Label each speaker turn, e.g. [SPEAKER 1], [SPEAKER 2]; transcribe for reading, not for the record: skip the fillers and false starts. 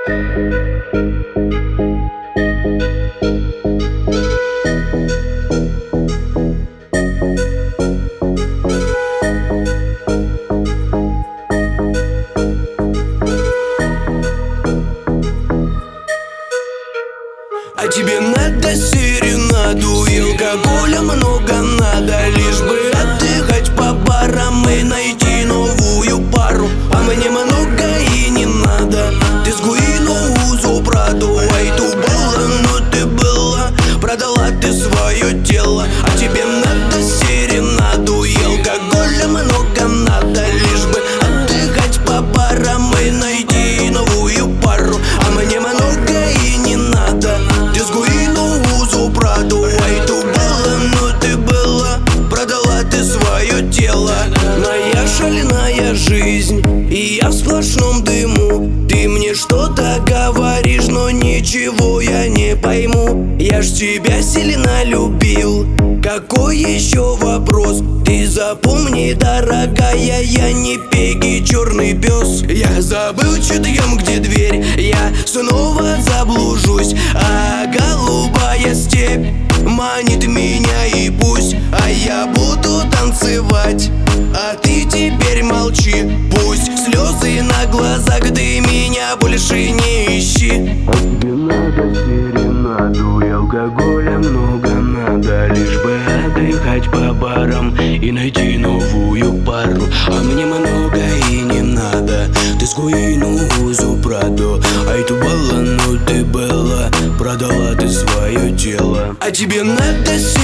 [SPEAKER 1] А тебе надо серенаду, и алкоголя много надо, лишь бы отдыхать по барам и найти новую пару. А мне много и не надо. Ты сгуину узу Праду, ай ту была, но ты была, продала ты свое тело. А тебе надо серенаду, и алкоголя много надо, лишь бы отдыхать по барам и найти новую пару. А мне много и не надо. Ты сгуину узу Праду, ай ту была, но ты была, продала ты свое тело. Моя шальная жизнь, и я в сплошном дыму. Ты мне что-то говоришь, но ничего я не пойму. Я ж тебя сильно любил, какой еще вопрос? Ты запомни, дорогая, я не Пегги, черный пес. Я забыл чутьем, где дверь, я снова заблужусь. А голубая степь манит меня, и пусть, а я буду танцевать, а ты теперь молчи. Пусть слезы на глазах, ты меня больше не ищи.
[SPEAKER 2] А тебе надо серенаду, и алкоголя много надо, лишь бы отдыхать по барам и найти новую пару. А мне много и не надо. Ты сгуину узу Праду, ай ту была, но ты была, продала ты свое тело.
[SPEAKER 1] А тебе надо